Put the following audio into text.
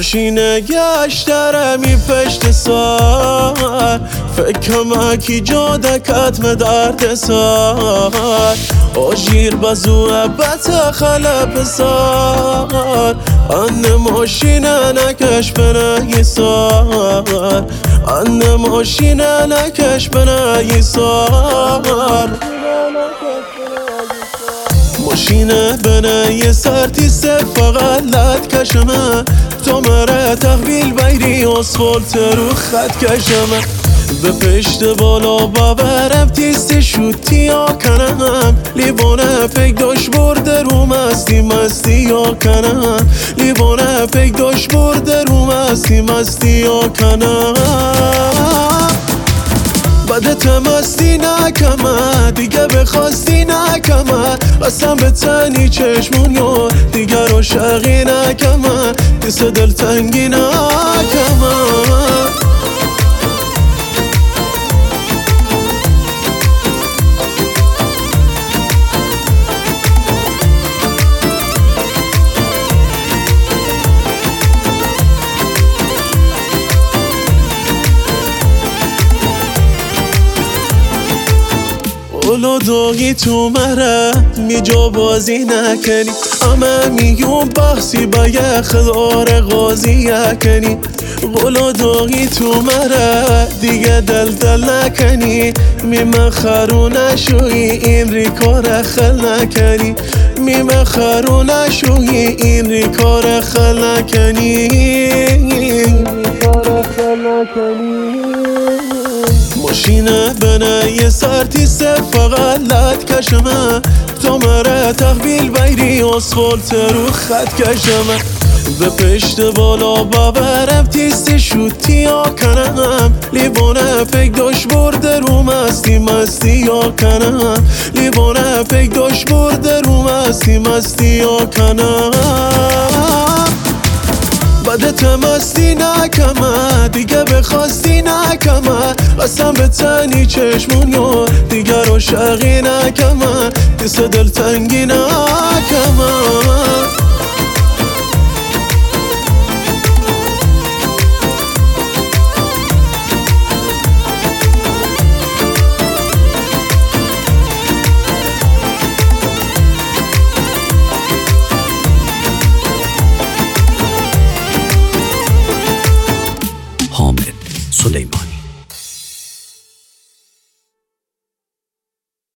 ماشین گشترمی پشت سر فکرم کی جاده کتم درد سر آجیر بزوه بت خلپ سر ان ماشین نکش بنهی سر ان ماشین نکش بنهی سر ماشین بنه یه سرتیسته فقط لد کشمه تو مره تحویل بیری اسفالت رو خط کشمه به پشت بالا ببرم تیستی شوتی یا کنم لیوانه پک داش برده رو مستی یا کنم لیوانه پک داش برده رو مستی یا کنم بدت مستی نکمه دیگه بخواستی نکمه قسم به تنی چشمون یا دیگه رو شقی نکمه دیست دلتنگی نکمه اولو داغی تو مره می جا بازی نکنی همه میگون بحثی با یه خدار غازی کنی اولو داغی تو مره دیگه دل نکنی می مخرو نشوی این ری کار خل نکنی می مخرو نشوی این ری کار خل نکنی ماشین بنه یه سرتیسته فقط لد کشمه تو مره تحویل بیری اسفالت رو خط کشمه به پشت بالا ببرم تیستی شوتی یا کنم لیوانه پک داش برده رو مستی یا کنم لیوانه پک داش برده رو مستی یا کنم بدت مستی نکمه دیگه بخواستی نکمه قسم به تنی چشمون یا دیگه رو شقی نکمه دیست دلتنگی نکمه